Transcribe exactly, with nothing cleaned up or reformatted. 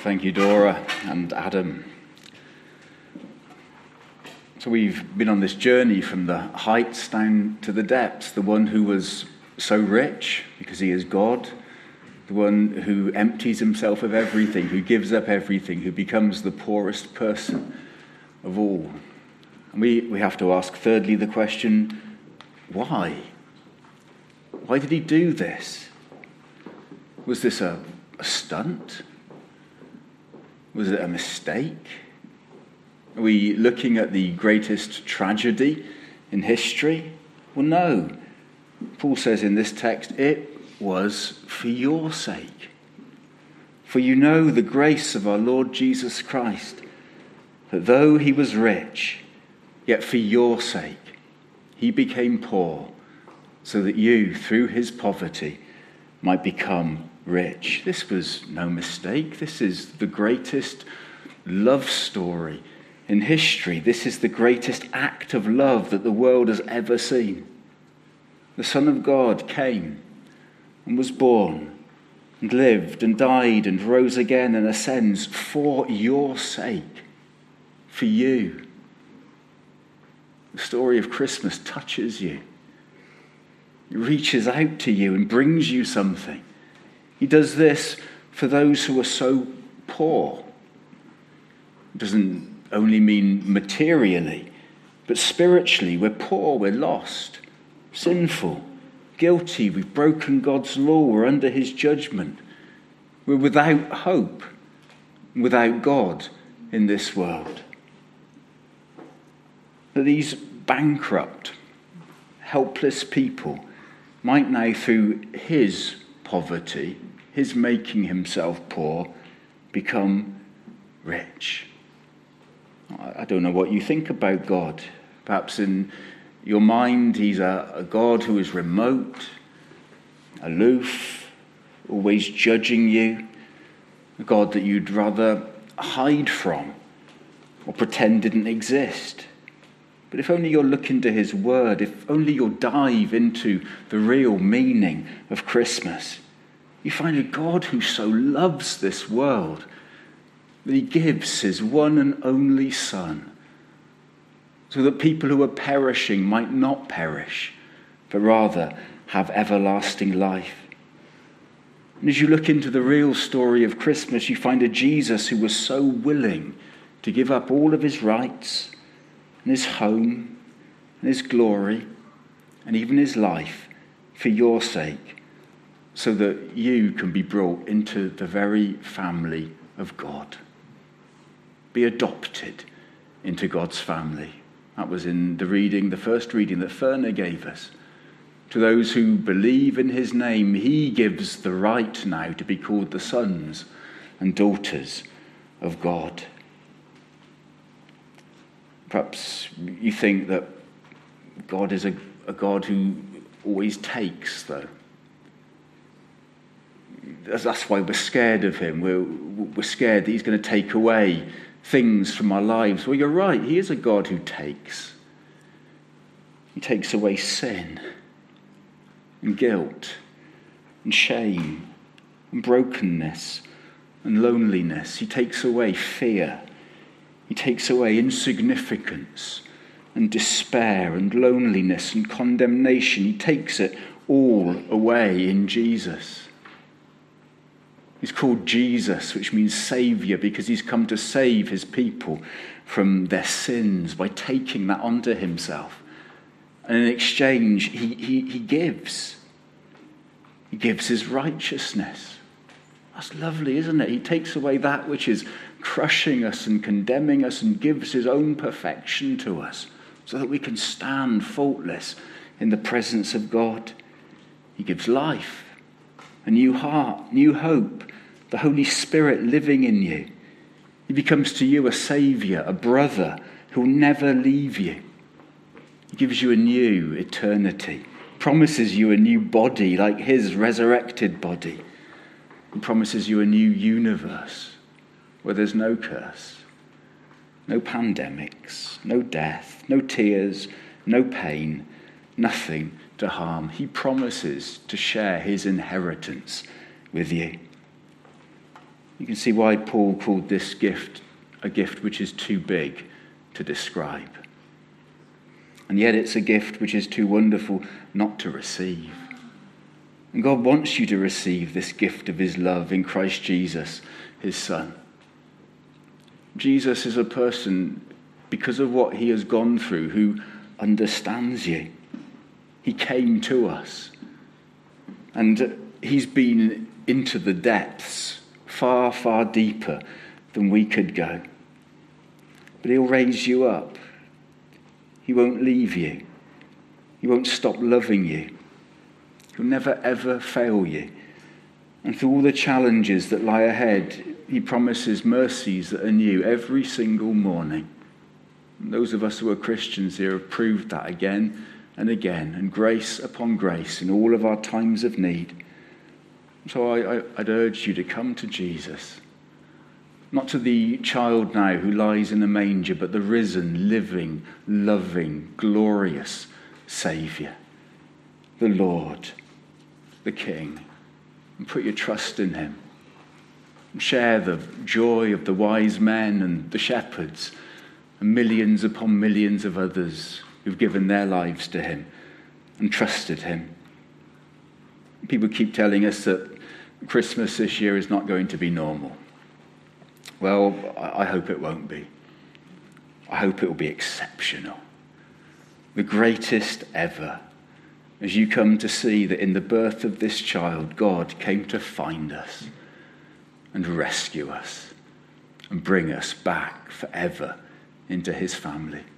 Thank you, Dora and Adam. So we've been on this journey from the heights down to the depths. The one who was so rich because he is God, the one who empties himself of everything, who gives up everything, who becomes the poorest person of all. And we, we have to ask, thirdly, the question, why? Why did he do this? Was this a, a stunt? Was it a mistake? Are we looking at the greatest tragedy in history? Well, no. Paul says in this text, it was for your sake. For you know the grace of our Lord Jesus Christ, that though he was rich, yet for your sake he became poor, so that you, through his poverty, might become rich. This was no mistake. This is the greatest love story in history. This is the greatest act of love that the world has ever seen. The Son of God came and was born and lived and died and rose again and ascends for your sake, for you. The story of Christmas touches you. It reaches out to you and brings you something. He does this for those who are so poor. It doesn't only mean materially, but spiritually. We're poor, we're lost, sinful, guilty. We've broken God's law. We're under his judgment. We're without hope, without God in this world. That these bankrupt, helpless people might now, through his poverty, his making himself poor, become rich. I don't know what you think about God. Perhaps in your mind he's a, a God who is remote, aloof, always judging you, a God that you'd rather hide from or pretend didn't exist. But if only you'll look into his word, if only you'll dive into the real meaning of Christmas, you find a God who so loves this world that he gives his one and only Son, so that people who are perishing might not perish, but rather have everlasting life. And as you look into the real story of Christmas, you find a Jesus who was so willing to give up all of his rights and his home and his glory and even his life for your sake, so that you can be brought into the very family of God. Be adopted into God's family. That was in the reading, the first reading that Ferna gave us. To those who believe in his name, he gives the right now to be called the sons and daughters of God. Perhaps you think that God is a, a God who always takes, though. That's why we're scared of him. We're, we're scared that he's going to take away things from our lives. Well, you're right. He is a God who takes. He takes away sin and guilt and shame and brokenness and loneliness. He takes away fear. He takes away insignificance and despair and loneliness and condemnation. He takes it all away in Jesus. He's called Jesus, which means Saviour, because he's come to save his people from their sins by taking that onto himself. And in exchange, he, he, he gives. He gives his righteousness. That's lovely, isn't it? He takes away that which is crushing us and condemning us and gives his own perfection to us so that we can stand faultless in the presence of God. He gives life, a new heart, new hope, the Holy Spirit living in you. He becomes to you a saviour, a brother who will never leave you. He gives you a new eternity, promises you a new body like his resurrected body, and promises you a new universe where there's no curse, no pandemics, no death, no tears, no pain, nothing to harm. He promises to share his inheritance with you. You can see why Paul called this gift a gift which is too big to describe. And yet it's a gift which is too wonderful not to receive. And God wants you to receive this gift of his love in Christ Jesus, his Son. Jesus is a person, because of what he has gone through, who understands you. He came to us. And he's been into the depths, far, far deeper than we could go. But he'll raise you up. He won't leave you. He won't stop loving you. He'll never, ever fail you. And through all the challenges that lie ahead, he promises mercies that are new every single morning. And those of us who are Christians here have proved that again and again, and grace upon grace in all of our times of need. So I, I, I'd urge you to come to Jesus. Not to the child now who lies in a manger, but the risen, living, loving, glorious Saviour, the Lord, the King. And put your trust in him. And share the joy of the wise men and the shepherds and millions upon millions of others who've given their lives to him and trusted him. People keep telling us that Christmas this year is not going to be normal. Well, I hope it won't be. I hope it will be exceptional. The greatest ever. As you come to see that in the birth of this child, God came to find us and rescue us and bring us back forever into his family.